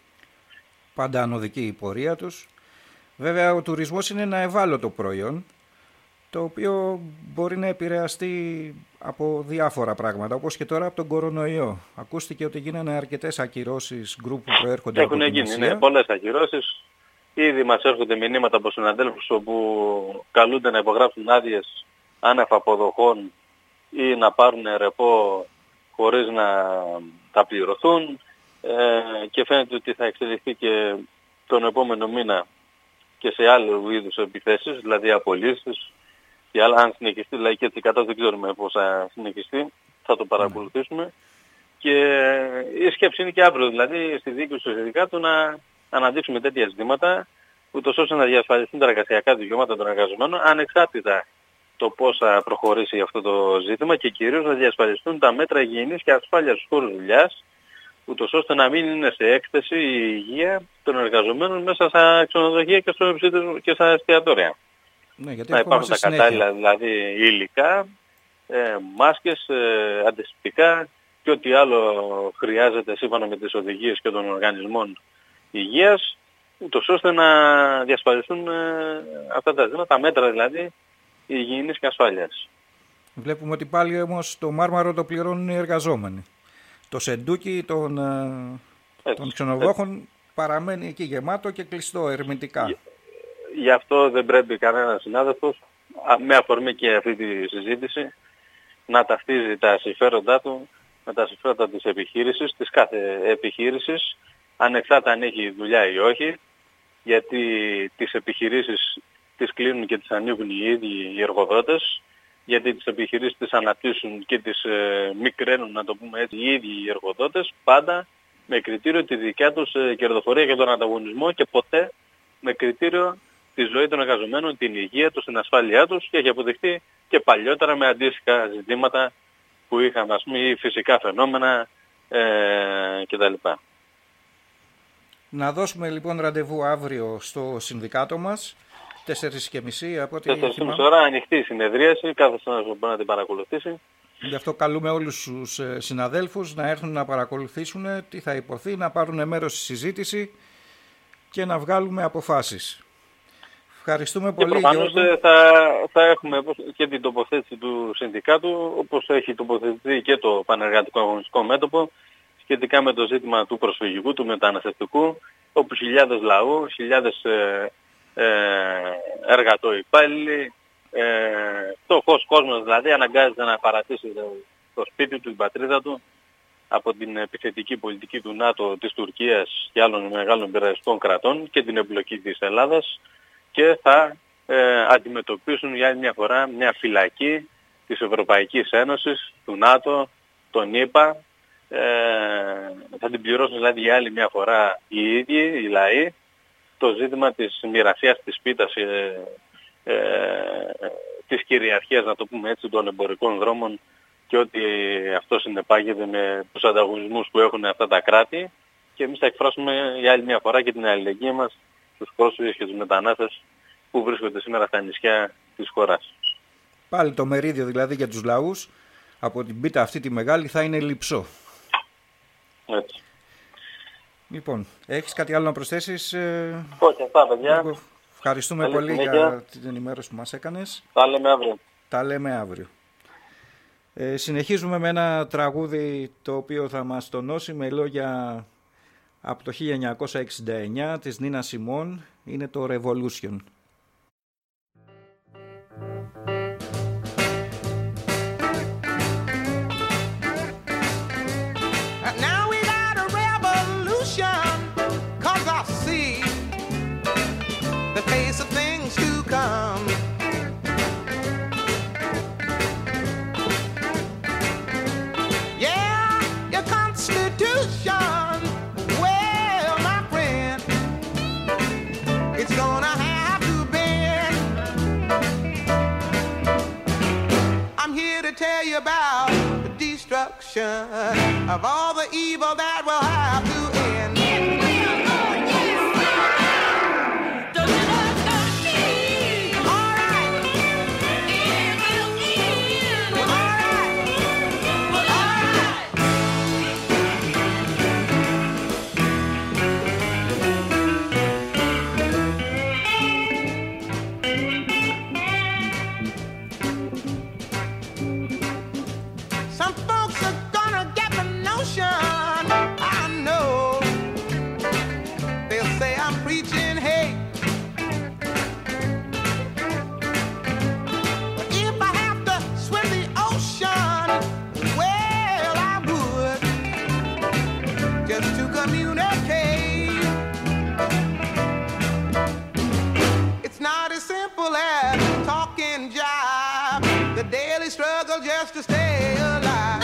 Πάντα ανωδική η πορεία τους. Βέβαια ο τουρισμός είναι ένα ευάλωτο προϊόν, το οποίο μπορεί να επηρεαστεί από διάφορα πράγματα, όπως και τώρα από τον κορονοϊό. Ακούστηκε ότι γίνανε αρκετές ακυρώσεις γκρουπ που προέρχονται από την Ασία. Έχουν γίνει, ναι, πολλές ακυρώσεις. Ήδη μας έρχονται μηνύματα από συναδέλφους όπου καλούνται να υπογράψουν άδειες άνευ αποδοχών ή να πάρουν ρεπό χωρίς να τα πληρωθούν, και φαίνεται ότι θα εξελιχθεί και τον επόμενο μήνα και σε άλλου είδους επιθέσεις, δηλαδή απολύσεις και άλλα. Αν συνεχιστεί, δηλαδή και έτσι κατά δεν ξέρουμε πώς θα συνεχιστεί, θα το παρακολουθήσουμε. Και η σκέψη είναι και αύριο, δηλαδή στη διοίκηση του συνδικάτου να αναδείξουμε τέτοια ζητήματα, ούτως ώστε να διασφαλιστούν τα εργασιακά δικαιώματα των εργαζομένων, ανεξάρτητα το πώς θα προχωρήσει αυτό το ζήτημα, και κυρίως να διασφαλιστούν τα μέτρα υγιεινής και ασφάλειας στους χώρους δουλειάς, ούτως ώστε να μην είναι σε έκθεση η υγεία των εργαζομένων μέσα στα ξενοδοχεία και στα εστιατόρια. Ναι, γιατί να υπάρχουν τα κατάλληλα δηλαδή υλικά, μάσκες, αντισηπτικά και ό,τι άλλο χρειάζεται σύμφωνα με τις οδηγίες και των οργανισμών υγείας, ούτως ώστε να διασφαλιστούν αυτά τα ζητήματα, τα μέτρα δηλαδή υγιεινής και ασφάλειας. Βλέπουμε ότι πάλι όμως το μάρμαρο το πληρώνουν οι εργαζόμενοι. Το σεντούκι των ξενοδόχων παραμένει εκεί γεμάτο και κλειστό ερμητικά. Γι' αυτό δεν πρέπει κανένας συνάδελφος, με αφορμή και αυτή τη συζήτηση, να ταυτίζει τα συμφέροντά του με τα συμφέροντα της επιχείρησης, της κάθε επιχείρησης, ανεξάρτητα αν έχει δουλειά ή όχι, γιατί τις επιχειρήσεις τις κλείνουν και τις ανοίγουν οι ίδιοι οι εργοδότες, γιατί τις επιχειρήσεις τις αναπτύσσουν και τις μικραίνουν, να το πούμε έτσι, οι ίδιοι οι εργοδότες, πάντα με κριτήριο τη δικιά τους κερδοφορία και τον ανταγωνισμό και ποτέ με κριτήριο τη ζωή των εργαζομένων, την υγεία τους, την ασφάλειά τους, και έχει αποδειχτεί και παλιότερα με αντίστοιχα ζητήματα που είχαμε, ας πούμε, φυσικά φαινόμενα κτλ. Να δώσουμε λοιπόν ραντεβού αύριο στο συνδικάτο μας, 4:30 από ό,τι 4:30 ώρα, ανοιχτή συνεδρίαση, κάθε συνάδελφος μπορεί να την παρακολουθήσει. Γι' αυτό καλούμε όλους τους συναδέλφους να έρθουν να παρακολουθήσουν τι θα υποθεί, να πάρουν μέρος στη συζήτηση και να βγάλουμε αποφάσεις. Ευχαριστούμε πολύ. Και προφανώς θα έχουμε και την τοποθέτηση του συνδικάτου, όπως έχει τοποθετηθεί και το Πανεργατικό Αγωνιστικό Μέτωπο, σχετικά με το ζήτημα του προσφυγικού, του μεταναστευτικού, όπου χιλιάδες λαού, χιλιάδες εργατοϊπάλληλοι, φτωχός κόσμος δηλαδή, αναγκάζεται να παρατήσει το σπίτι του, την πατρίδα του, από την επιθετική πολιτική του ΝΑΤΟ, της Τουρκίας και άλλων μεγάλων υπερασπιστικών κρατών και την εμπλοκή της Ελλάδας, και θα αντιμετωπίσουν για άλλη μια φορά μια φυλακή της Ευρωπαϊκής Ένωσης, του ΝΑΤΟ, των ΗΠΑ. Θα την πληρώσουν δηλαδή για άλλη μια φορά οι ίδιοι, οι λαοί. Το ζήτημα της μοιρασίας της πίτας, της κυριαρχίας, να το πούμε έτσι, των εμπορικών δρόμων και ότι αυτό συνεπάγεται με τους ανταγωνισμούς που έχουν αυτά τα κράτη, και εμείς θα εκφράσουμε για άλλη μια φορά και την αλληλεγγύη μας στους πρόσφυγες και τους μετανάστες που βρίσκονται σήμερα στα νησιά της χώρας. Πάλι το μερίδιο δηλαδή για τους λαούς από την πίτα αυτή τη μεγάλη θα είναι λειψό. Έτσι. Λοιπόν, έχεις κάτι άλλο να προσθέσεις? Όχι, αυτά παιδιά. Ευχαριστούμε καλή πολύ συνέχεια για την ενημέρωση που μας έκανες. Τα λέμε αύριο. Τα λέμε αύριο. Συνεχίζουμε με ένα τραγούδι το οποίο θα μας τονώσει με λόγια από το 1969 της Νίνα Σιμών. Είναι το Revolution. Tell you about the destruction of all the evil that will have to end. Yes, Lord, yes, Lord. Don't you know it's gonna be all right? It will end. All right. All right. struggle just to stay alive.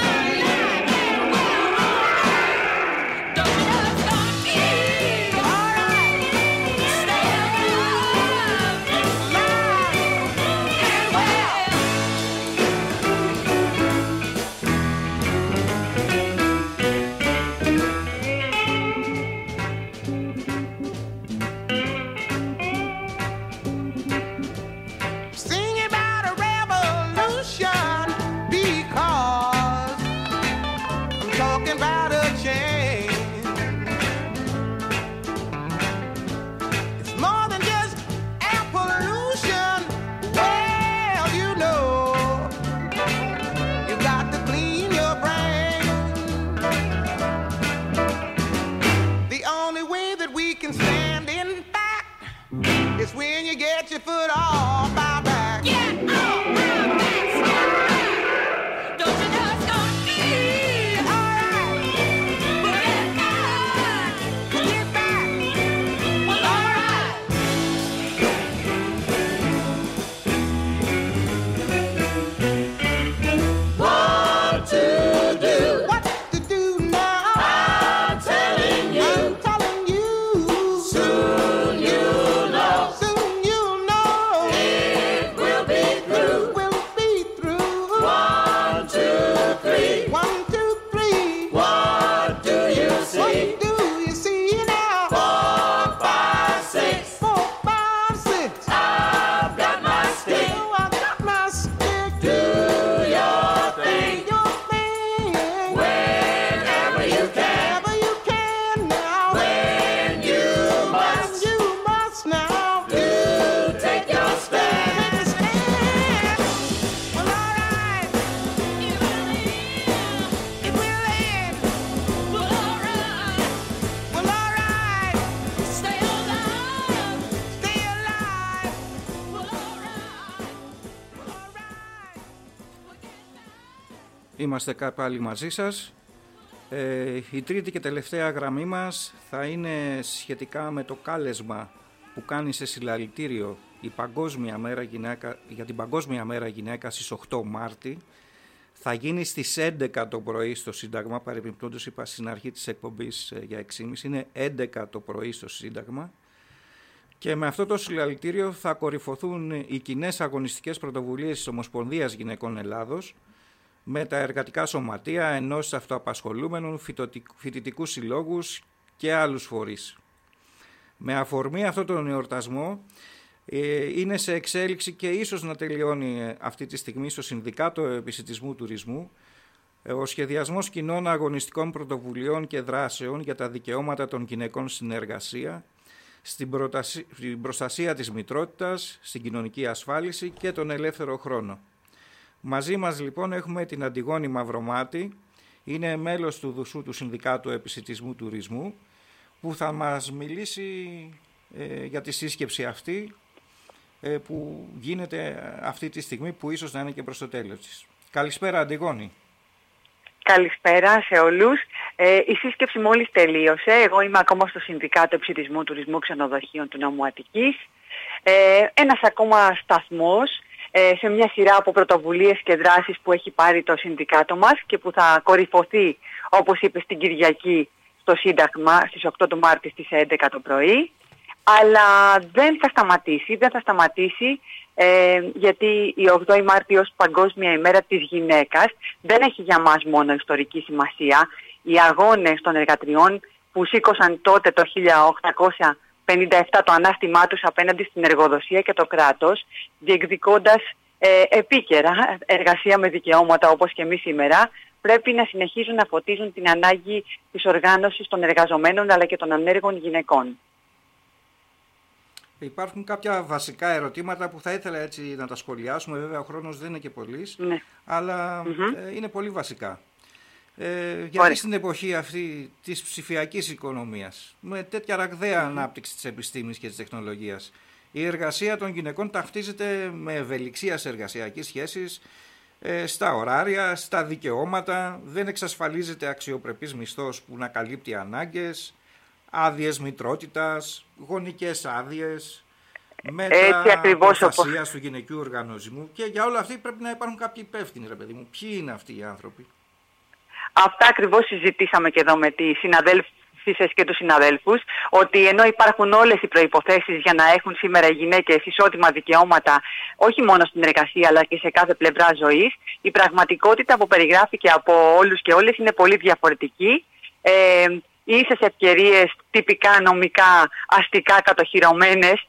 When you get your foot off my back. Get off my back. Don't you know it's gonna feel alright? But if not, get back. Well, alright. What to do? What to do now? I'm telling you. I'm telling you. Soon you'll know. Είμαστε πάλι μαζί σας. Η τρίτη και τελευταία γραμμή μας θα είναι σχετικά με το κάλεσμα που κάνει σε συλλαλητήριο η Παγκόσμια Μέρα Γυναίκα, για την Παγκόσμια Μέρα Γυναίκα στις 8 Μάρτη. Θα γίνει στις 11 το πρωί στο Σύνταγμα, παρεμπιπτόντως είπα στην αρχή της εκπομπής για 6.30, είναι 11 το πρωί στο Σύνταγμα. Και με αυτό το συλλαλητήριο θα κορυφωθούν οι κοινές αγωνιστικές πρωτοβουλίες της Ομοσπονδίας Γυναικών Ελλάδος, με τα εργατικά σωματεία, ενώσεις αυτοαπασχολούμενων, φοιτητικούς συλλόγους και άλλους φορείς. Με αφορμή αυτόν τον εορτασμό είναι σε εξέλιξη και ίσως να τελειώνει αυτή τη στιγμή στο Συνδικάτο Επισιτισμού Τουρισμού ο σχεδιασμός κοινών αγωνιστικών πρωτοβουλειών και δράσεων για τα δικαιώματα των γυναικών στην εργασία, στην προστασία της μητρότητας, στην κοινωνική ασφάλιση και τον ελεύθερο χρόνο. Μαζί μας λοιπόν έχουμε την Αντιγόνη Μαυρομάτη, είναι μέλος του ΔΟΥΣΟΥ του Συνδικάτου Επισιτισμού Τουρισμού, που θα μας μιλήσει για τη σύσκεψη αυτή που γίνεται αυτή τη στιγμή, που ίσως να είναι και προς το τέλος της. Καλησπέρα Αντιγόνη. Καλησπέρα σε όλους. Η σύσκεψη μόλις τελείωσε. Εγώ είμαι ακόμα στο Συνδικάτο Επισιτισμού Τουρισμού Ξενοδοχείων του Νομού Αττικής. Ένας ακόμα σταθμός σε μια σειρά από πρωτοβουλίες και δράσεις που έχει πάρει το Συνδικάτο μας και που θα κορυφωθεί, όπως είπε, στην Κυριακή στο Σύνταγμα στις 8 του Μάρτη στις 11 το πρωί. Αλλά δεν θα σταματήσει γιατί η 8η Μάρτη ως Παγκόσμια ημέρα της γυναίκας δεν έχει για μας μόνο ιστορική σημασία. Οι αγώνες των εργατριών που σήκωσαν τότε το 1857 το ανάστημά τους απέναντι στην εργοδοσία και το κράτος, διεκδικώντας επίκαιρα εργασία με δικαιώματα όπως και εμείς σήμερα, πρέπει να συνεχίζουν να φωτίζουν την ανάγκη της οργάνωσης των εργαζομένων αλλά και των ανέργων γυναικών. Υπάρχουν κάποια βασικά ερωτήματα που θα ήθελα έτσι να τα σχολιάσουμε. Βέβαια ο χρόνος δεν είναι και πολύς, ναι, αλλά είναι πολύ βασικά. Γιατί στην εποχή αυτή της ψηφιακής οικονομίας, με τέτοια ραγδαία ανάπτυξη της επιστήμης και της τεχνολογίας, η εργασία των γυναικών ταυτίζεται με ευελιξία σε εργασιακές σχέσεις, στα ωράρια, στα δικαιώματα, δεν εξασφαλίζεται αξιοπρεπής μισθός που να καλύπτει ανάγκες, άδειες μητρότητας, γονικές άδειες. μέτρα προστασίας του γυναικείου οργανισμού, και για όλα αυτά πρέπει να υπάρχουν κάποιοι υπεύθυνοι, ρε παιδί μου. Ποιοι είναι αυτοί οι άνθρωποι? Αυτά ακριβώς συζητήσαμε και εδώ με τις συναδέλφισες και τους συναδέλφους, ότι ενώ υπάρχουν όλες οι προϋποθέσεις για να έχουν σήμερα οι γυναίκες ισότιμα δικαιώματα, όχι μόνο στην εργασία αλλά και σε κάθε πλευρά ζωής, η πραγματικότητα που περιγράφηκε από όλους και όλες είναι πολύ διαφορετική. Οι ίσες ευκαιρίες τυπικά νομικά, αστικά κατοχυρωμένες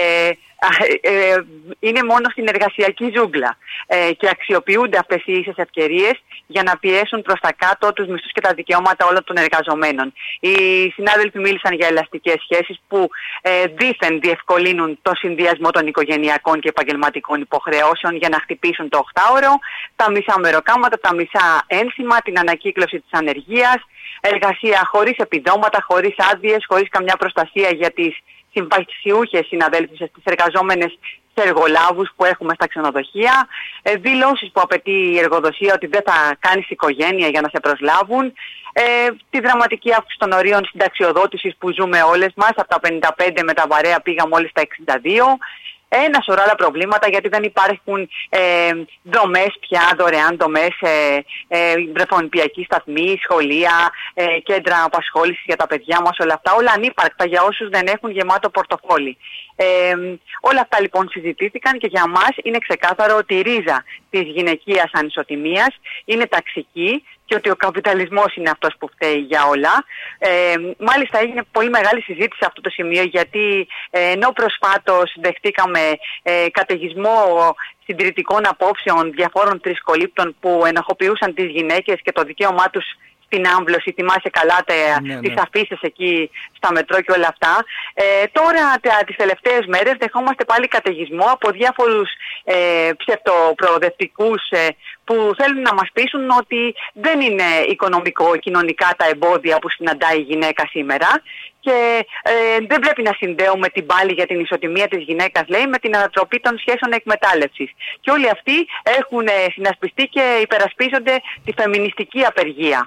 είναι μόνο στην εργασιακή ζούγκλα και αξιοποιούνται αυτές οι ίσες ευκαιρίες για να πιέσουν προς τα κάτω τους μισθούς και τα δικαιώματα όλων των εργαζομένων. Οι συνάδελφοι μίλησαν για ελαστικές σχέσεις που δήθεν διευκολύνουν το συνδυασμό των οικογενειακών και επαγγελματικών υποχρεώσεων για να χτυπήσουν το 8ωρο, τα μισά μεροκάματα, τα μισά ένσημα, την ανακύκλωση της ανεργίας, εργασία χωρίς επιδόματα, χωρίς άδειες, χωρίς καμιά προστασία για τις συμπαξιούχες συναδέλφισες, τις εργαζόμενες σε εργολάβους που έχουμε στα ξενοδοχεία, δηλώσεις που απαιτεί η εργοδοσία ότι δεν θα κάνεις οικογένεια για να σε προσλάβουν, τη δραματική αύξηση των ορίων συνταξιοδότησης που ζούμε όλες μας, από τα 55 με τα βαρέα πήγαμε όλοι στα 62, ένα σωρό άλλα προβλήματα γιατί δεν υπάρχουν δομές πια, δωρεάν δομές, βρεφονιπιακοί σταθμοί, σχολεία, κέντρα απασχόλησης για τα παιδιά μας, όλα αυτά, όλα ανύπαρκτα για όσους δεν έχουν γεμάτο πορτοφόλι. Όλα αυτά λοιπόν συζητήθηκαν και για μας είναι ξεκάθαρο ότι η ρίζα της γυναικείας ανισοτιμίας είναι ταξική και ότι ο καπιταλισμός είναι αυτός που φταίει για όλα. Μάλιστα έγινε πολύ μεγάλη συζήτηση σε αυτό το σημείο γιατί ενώ προσφάτως δεχτήκαμε καταιγισμό συντηρητικών απόψεων διαφόρων τρισκολήπτων που ενοχοποιούσαν τις γυναίκες και το δικαίωμά τους στην άμβλωση, θυμάσαι καλά τις αφήσεις εκεί στα μετρό και όλα αυτά. Τώρα τις τελευταίες μέρες δεχόμαστε πάλι καταιγισμό από διάφορους ψευτοπροοδευτικούς που θέλουν να μας πείσουν ότι δεν είναι οικονομικό-κοινωνικά τα εμπόδια που συναντάει η γυναίκα σήμερα και δεν πρέπει να συνδέουμε την πάλη για την ισοτιμία της γυναίκας, λέει, με την ανατροπή των σχέσεων εκμετάλλευσης. Και όλοι αυτοί έχουν συνασπιστεί και υπερασπίζονται τη φεμινιστική απεργία.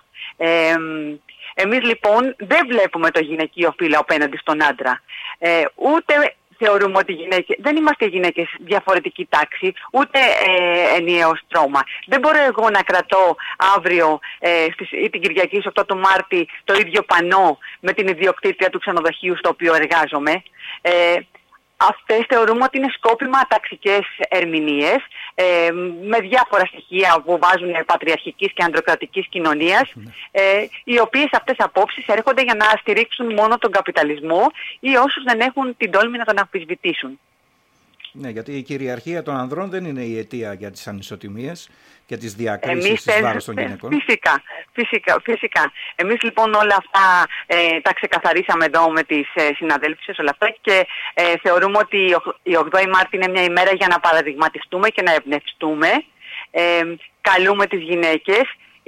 Εμείς λοιπόν δεν βλέπουμε το γυναικείο φύλο απέναντι στον άντρα. Ούτε θεωρούμε ότι δεν είμαστε γυναίκες διαφορετική τάξη, ούτε ενιαίο στρώμα. Δεν μπορώ εγώ να κρατώ αύριο ή την Κυριακή στις 8 του Μάρτη το ίδιο πανό με την ιδιοκτήτρια του ξενοδοχείου στο οποίο εργάζομαι. Αυτές θεωρούμε ότι είναι σκόπιμα ταξικές ερμηνείες με διάφορα στοιχεία που βάζουν πατριαρχικής και ανδροκρατικής κοινωνίας, οι οποίες αυτές απόψεις έρχονται για να στηρίξουν μόνο τον καπιταλισμό ή όσους δεν έχουν την τόλμη να τον αμφισβητήσουν. Ναι, γιατί η κυριαρχία των ανδρών δεν είναι η αιτία για τις ανισοτιμίες και τις διακρίσεις της βάρος των γυναικών. Φυσικά. Εμείς λοιπόν όλα αυτά τα ξεκαθαρίσαμε εδώ με τις συναδέλφισες όλα αυτά και θεωρούμε ότι η 8η Μάρτη είναι μια ημέρα για να παραδειγματιστούμε και να εμπνευστούμε. Καλούμε τις γυναίκες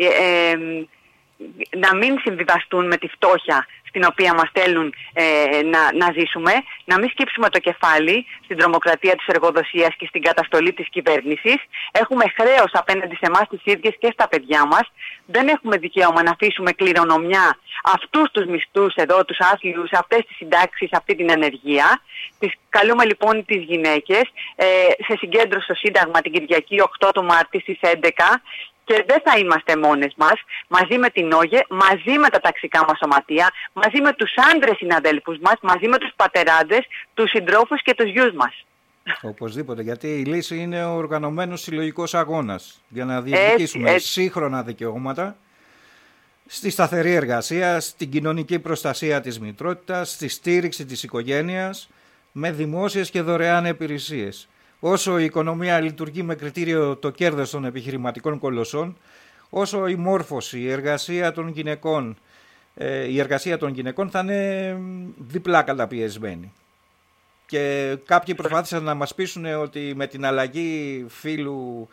να μην συμβιβαστούν με τη φτώχεια στην οποία μας θέλουν να ζήσουμε, να μην σκύψουμε το κεφάλι στην τρομοκρατία της εργοδοσίας και στην καταστολή της κυβέρνησης. Έχουμε χρέος απέναντι σε εμάς τις ίδιες και στα παιδιά μας. Δεν έχουμε δικαίωμα να αφήσουμε κληρονομιά αυτούς τους μισθούς εδώ, τους άθλιους, αυτές τις συντάξεις, αυτή την ενεργεία. Τις καλούμε λοιπόν τις γυναίκες σε συγκέντρωση στο Σύνταγμα την Κυριακή 8 του Μάρτη στις 11. Και δεν θα είμαστε μόνες μας, μαζί με την ΟΓΕ, μαζί με τα ταξικά μας σωματεία, μαζί με τους άντρες συναδέλφους μας, μαζί με τους πατεράδες, τους συντρόφους και τους γιους μας. Οπωσδήποτε, γιατί η λύση είναι ο οργανωμένος συλλογικός αγώνας για να διεκδικήσουμε σύγχρονα δικαιώματα στη σταθερή εργασία, στην κοινωνική προστασία της μητρότητας, στη στήριξη της οικογένειας με δημόσιες και δωρεάν υπηρεσίες. Όσο η οικονομία λειτουργεί με κριτήριο το κέρδος των επιχειρηματικών κολοσσών, όσο η μόρφωση, η εργασία των γυναικών θα είναι διπλά καταπιεσμένη. Και κάποιοι προσπάθησαν να μας πείσουν ότι με την αλλαγή φύλου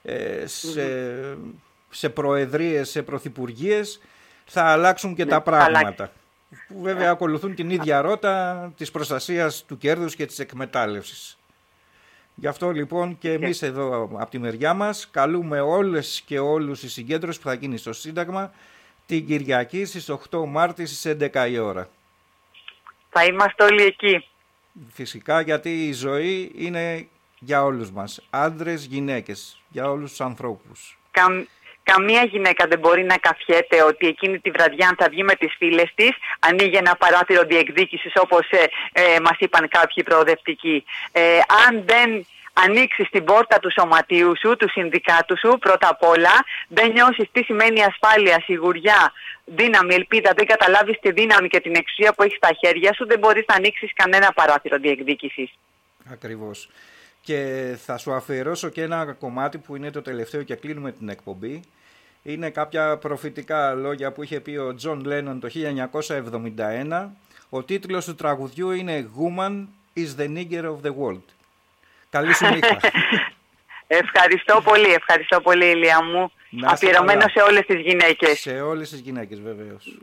σε προεδρίες, σε πρωθυπουργίες θα αλλάξουν και τα πράγματα. Που βέβαια ακολουθούν την ίδια ρότα της προστασίας του κέρδους και της εκμετάλλευσης. Γι' αυτό λοιπόν και εμείς εδώ από τη μεριά μας καλούμε όλες και όλους οι συγκέντρωση που θα γίνει στο Σύνταγμα την Κυριακή στις 8 Μάρτη στις 11 η ώρα. Θα είμαστε όλοι εκεί. Φυσικά, γιατί η ζωή είναι για όλους μας. Άντρες, γυναίκες, για όλους τους ανθρώπους. Καμία γυναίκα δεν μπορεί να καφιέται ότι εκείνη τη βραδιά, αν θα βγει με τις φίλες της, ανοίγει ένα παράθυρο διεκδίκησης, όπως μας είπαν κάποιοι προοδευτικοί. Αν δεν ανοίξεις την πόρτα του σωματείου σου, του συνδικάτου σου, πρώτα απ' όλα, δεν νιώσεις τι σημαίνει ασφάλεια, σιγουριά, δύναμη, ελπίδα, δεν καταλάβεις τη δύναμη και την εξουσία που έχεις στα χέρια σου, δεν μπορείς να ανοίξεις κανένα παράθυρο διεκδίκησης. Ακριβώς. Και θα σου αφιερώσω και ένα κομμάτι που είναι το τελευταίο και κλείνουμε την εκπομπή. Είναι κάποια προφητικά λόγια που είχε πει ο Τζον Λένον το 1971. Ο τίτλος του τραγουδιού είναι «Woman is the nigger of the world». Καλή σου νύχτα. Ευχαριστώ πολύ Ηλία μου. Αφιερωμένο σε όλες τις γυναίκες. Σε όλες τις γυναίκες βεβαίως.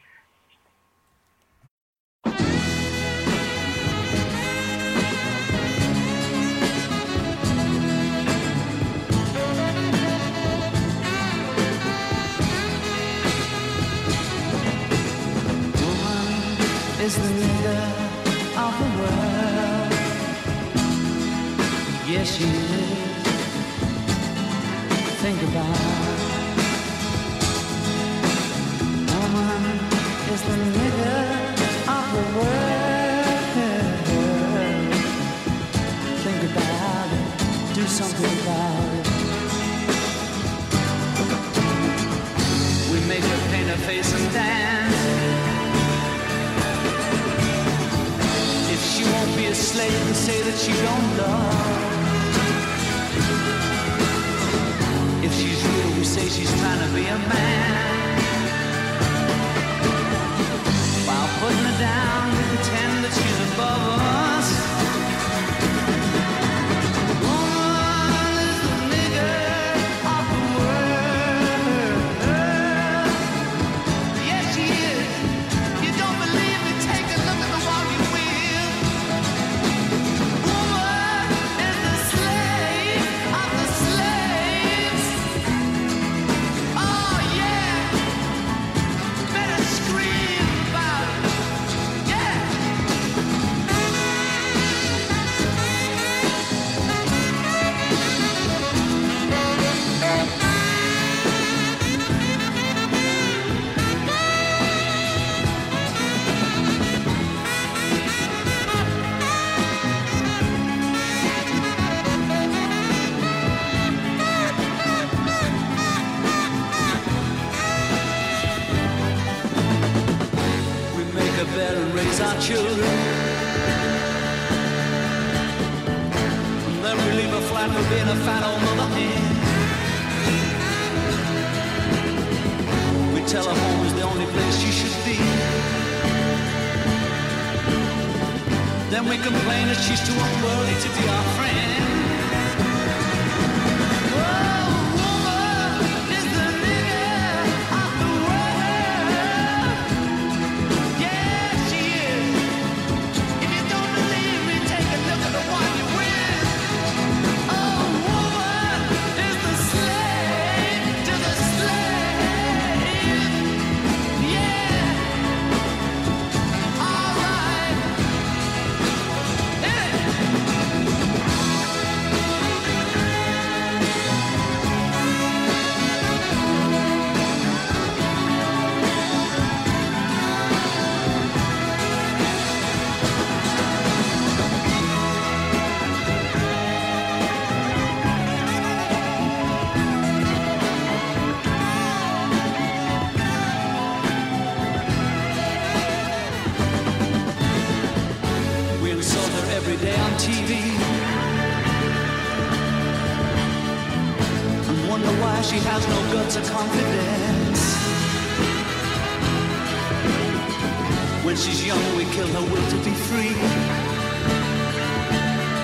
Is the leader of the world. Yes, she is. Think about it. Woman is the leader of the world. Think about it. Do something about it. We make her paint her face and dance. She won't be a slave and say that she don't love. If she's real, we say she's trying to be a man. While putting her down, we pretend that she's above us. Woman is the nigger of the world. Yes, she is. You don't believe me? Take a look at the one you will. Our children, then we leave a flat for being a fat old mother hen. We tell her home is the only place she should be. Then we complain that she's too unworthy to be our friend. TV and wonder why she has no guts or confidence. When she's young, we kill her will to be free.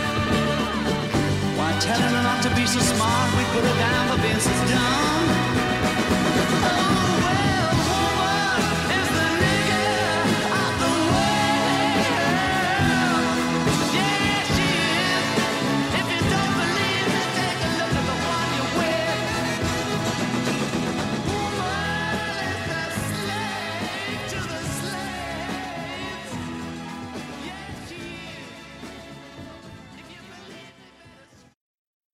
Why telling her not to be so smart, we put her down for being so dumb.